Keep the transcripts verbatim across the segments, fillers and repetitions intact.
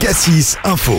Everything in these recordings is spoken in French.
Cassis Info.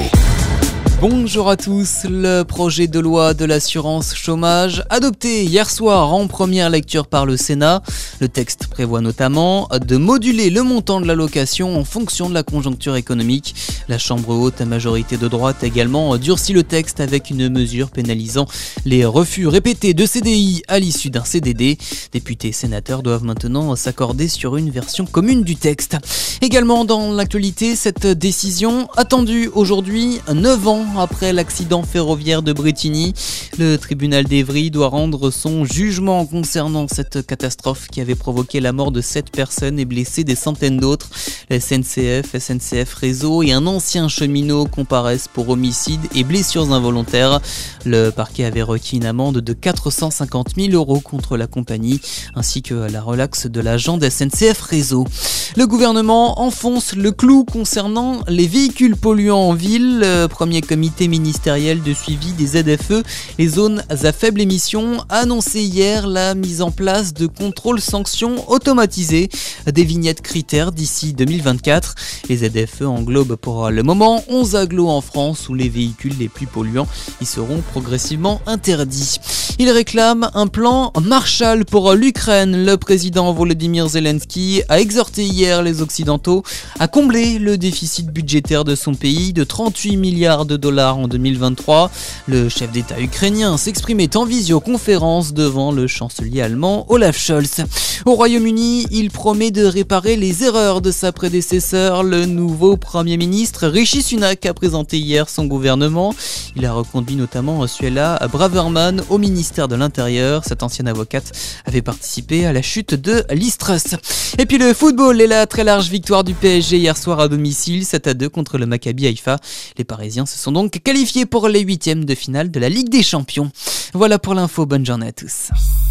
Bonjour à tous, le projet de loi de l'assurance chômage adopté hier soir en première lecture par le Sénat. Le texte prévoit notamment de moduler le montant de l'allocation en fonction de la conjoncture économique. La Chambre haute à majorité de droite a également durci le texte avec une mesure pénalisant les refus répétés de C D I à l'issue d'un C D D. Députés et sénateurs doivent maintenant s'accorder sur une version commune du texte. Également dans l'actualité, cette décision attendue aujourd'hui, neuf ans après l'accident ferroviaire de Brétigny. Le tribunal d'Évry doit rendre son jugement concernant cette catastrophe qui avait provoqué la mort de sept personnes et blessé des centaines d'autres. La S N C F, S N C F Réseau et un ancien cheminot comparaissent pour homicide et blessures involontaires. Le parquet avait requis une amende de quatre cent cinquante mille euros contre la compagnie ainsi que la relaxe de l'agent de S N C F Réseau. Le gouvernement enfonce le clou concernant les véhicules polluants en ville. Le premier comité ministériel de suivi des Z F E, les zones à faible émission, a annoncé hier la mise en place de contrôles sanctions automatisés, des vignettes critères d'ici deux mille vingt-quatre. Les Z F E englobent pour le moment onze agglos en France où les véhicules les plus polluants y seront progressivement interdits. Il réclame un plan Marshall pour l'Ukraine. Le président Volodymyr Zelensky a exhorté hier les Occidentaux à combler le déficit budgétaire de son pays de trente-huit milliards de dollars en deux mille vingt-trois. Le chef d'État ukrainien s'exprimait en visioconférence devant le chancelier allemand Olaf Scholz. Au Royaume-Uni, il promet de réparer les erreurs de sa prédécesseur. Le nouveau Premier ministre Rishi Sunak a présenté hier son gouvernement. Il a reconduit notamment Suella Braverman au ministère de l'Intérieur. Cette ancienne avocate avait participé à la chute de Liz Truss. Et puis le football et la très large victoire du P S G hier soir à domicile, sept à deux contre le Maccabi Haïfa. Les Parisiens se sont donc qualifiés pour les huitièmes de finale de la Ligue des Champions. Voilà pour l'info, bonne journée à tous.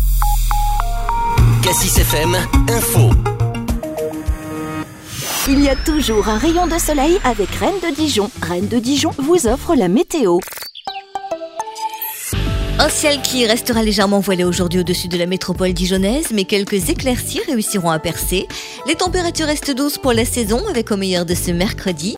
Cassis F M Info. Il y a toujours un rayon de soleil avec Rennes de Dijon. Rennes de Dijon vous offre la météo. Un ciel qui restera légèrement voilé aujourd'hui au-dessus de la métropole dijonnaise, mais quelques éclaircies réussiront à percer. Les températures restent douces pour la saison, avec au meilleur de ce mercredi